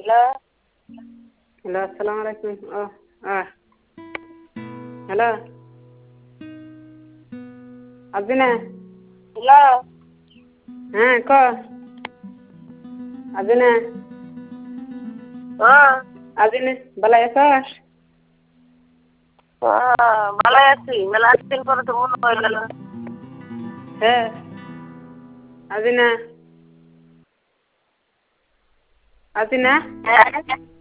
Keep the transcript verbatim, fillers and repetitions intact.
hello hello আসসালামু আলাইকুম ও আহ hello আবিনা hello হ্যাঁ ক আবিনা হ্যাঁ আবিনা ভালো আছিস ভালো আছি মেলা দিন পরে তো মনে হয়ে গেল হ্যাঁ আবিনা আবিনা হ্যাঁ